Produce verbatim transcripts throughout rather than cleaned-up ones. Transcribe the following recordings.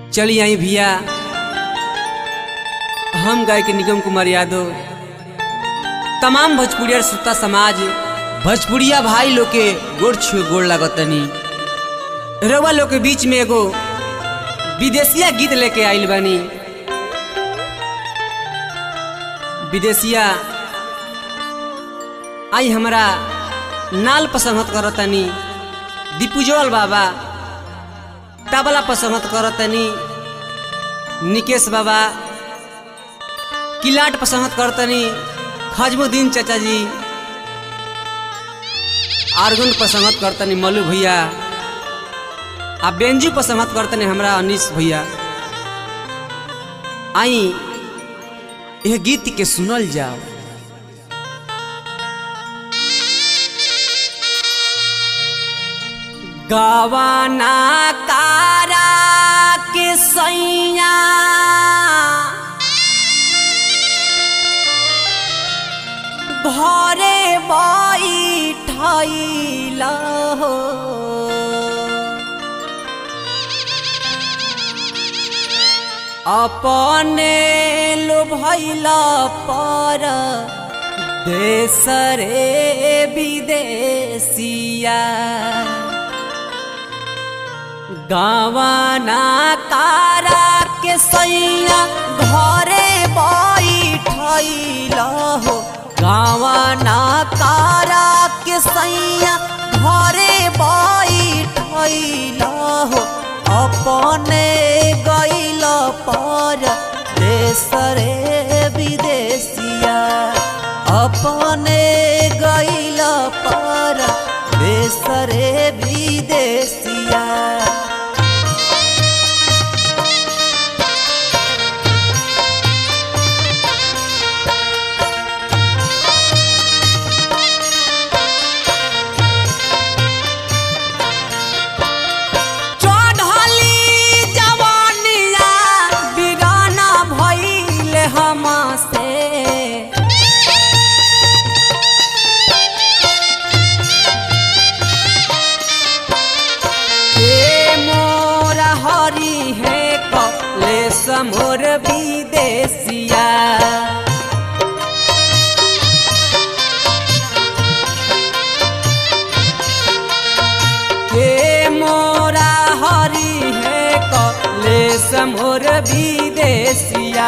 चलिए आई भैया, हम गाय के निगम कुमार यादव तमाम भोजपुरिया श्रोता समाज भोजपुरिया भाई लोग के गोड़ छुए गोड़ लागतनी। रउआ लोग के बीच में एगो विदेशिया गीत लेके आइल बानी। विदेशिया आई हमारा नाल पसंद करतनी, दीपुजोल बाबा तबला पसंद करतनी, निकेश बाबा किलाट पसंद करतनी, खजमुद्दीन चाचा जी आर्गन पसंद करतनी, मल्लू भैया आ बेंजू पसंद करतनी हमरा अनीश भैया। आई यह गीत के सुनल जाओ। गवाना कारा के सैया घरे बैठल हो, अपने लुभैल पर देश रे विदेशिया। गवाना कारा के सैया घरे बैठल हो, गवाना कारा के सैया घरे बैठल हो, अपने गइल पर देश रे विदेशिया। अपने गइल पर देश रे विदेशिया। मोर विदेशिया के मोरा हरी है कलेश मोर विदेशिया।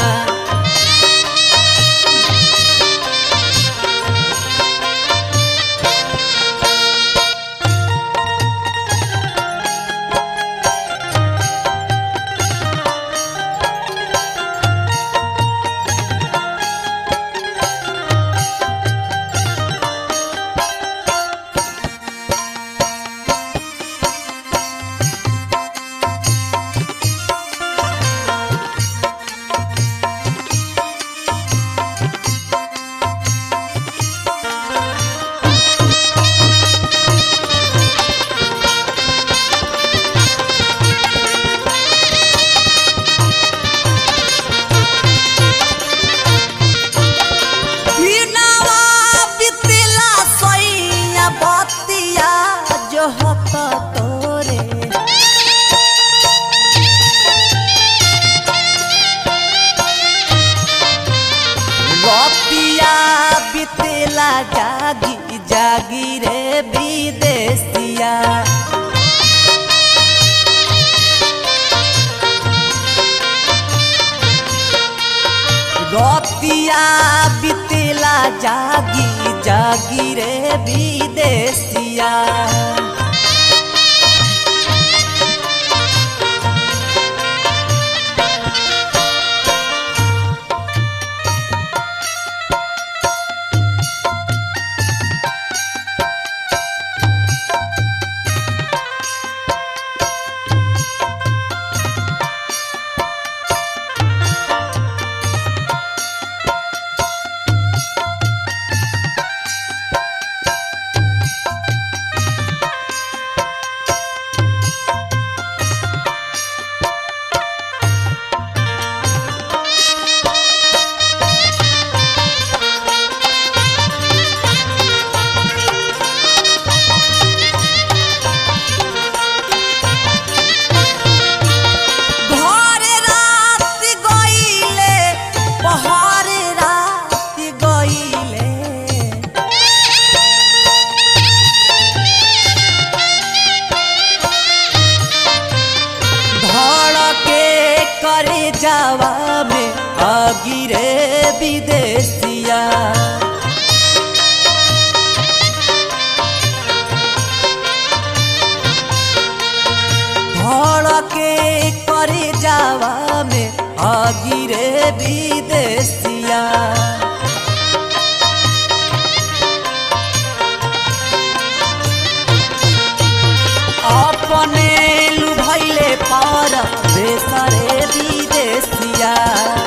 बितेला जागी जागी रे विदेशिया। रतिया बितेला जागी जागी रे विदेशिया। करे जावा में आगी रे विदेशिया। धड़के करे जावा में आगी रे विदेशिया। अपने लुभाइले पार देश रे विदेशिया।